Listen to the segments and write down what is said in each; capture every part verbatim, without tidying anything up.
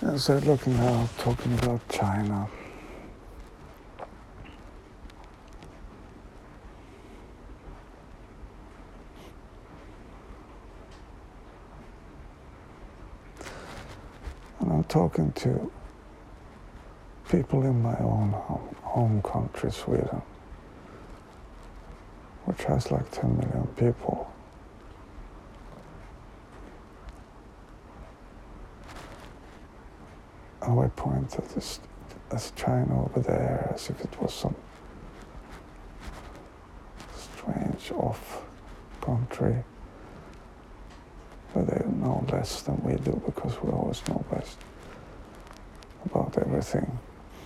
So looking now, talking about China. And I'm talking to people in my own home, home country, Sweden, which has like ten million people. And we point at this as China over there as if it was some strange off country where they know less than we do because we always know best about everything.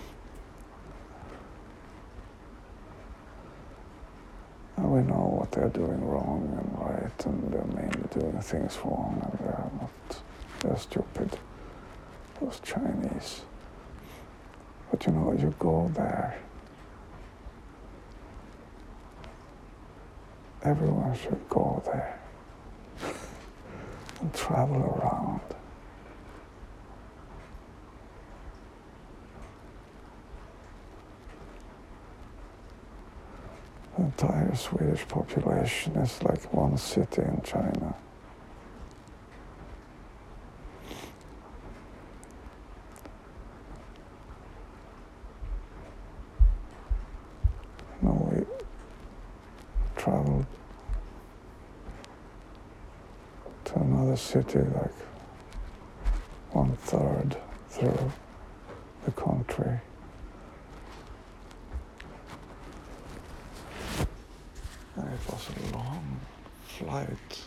And we know what they're doing wrong and right, and they're mainly doing things wrong, and they're not, they're stupid, those Chinese. But you know, you go there, everyone should go there and travel around. The entire Swedish population is like one city in China. You know, we traveled to another city like one third through the country. And it was a long flight.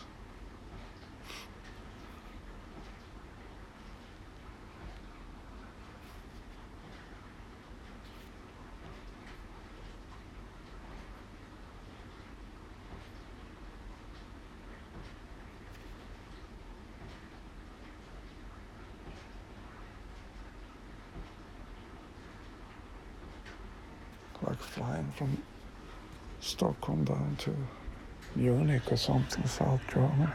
Like flying from Stockholm down to Munich or something, South Germany.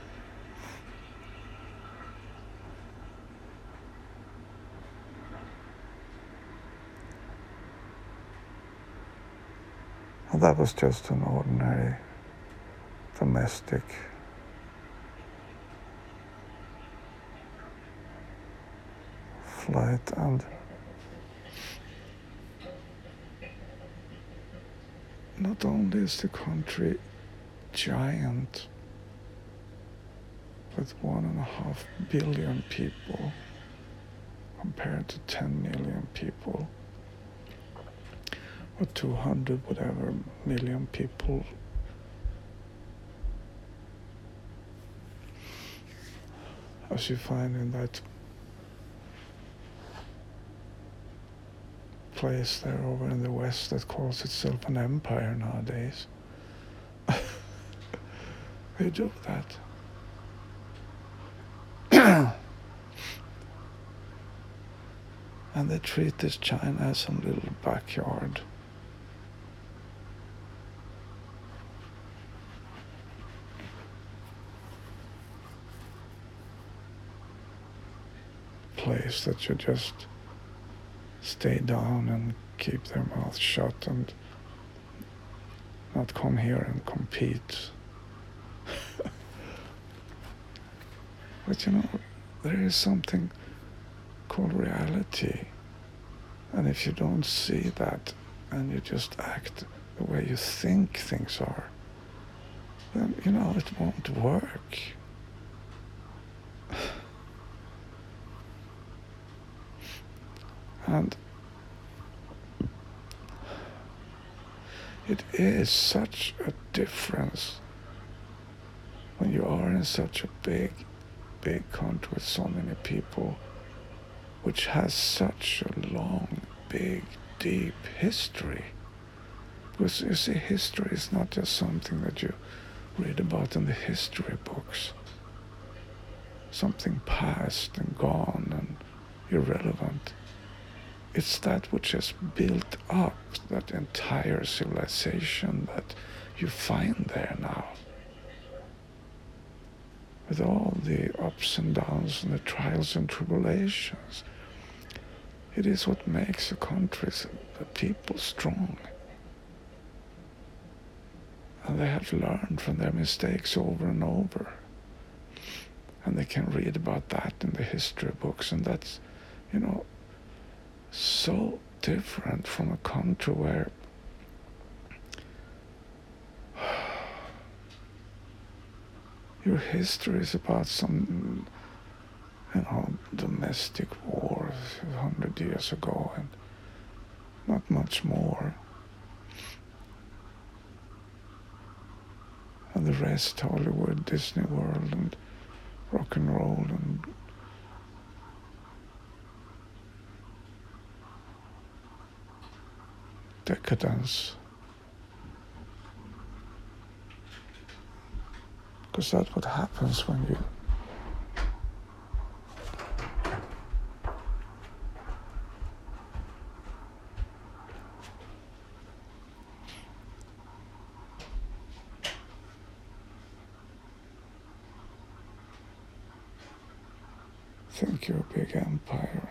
And that was just an ordinary domestic flight, and not only is the country giant with one and a half billion people compared to ten million people, or two hundred whatever million people, as you find in that place there over in the west that calls itself an empire nowadays. They do that. And they treat this China as some little backyard. Place that you just stay down and keep their mouth shut and not come here and compete. But you know, there is something called reality. And if you don't see that and you just act the way you think things are, then, you know, it won't work. And it is such a difference when you are in such a big, big country with so many people, which has such a long, big, deep history. Because you see, history is not just something that you read about in the history books. Something past and gone and irrelevant. It's that which has built up that entire civilization that you find there now. with all the ups and downs and the trials and tribulations. It is what makes a country, the people, strong. And they have learned from their mistakes over and over. And they can read about that in the history books. And that's, you know, so different from a country where your history is about some, you know, domestic wars a hundred years ago and not much more. And the rest, Hollywood, Disney World, and rock and roll, and decadence. Because that's what happens when you think you're a big empire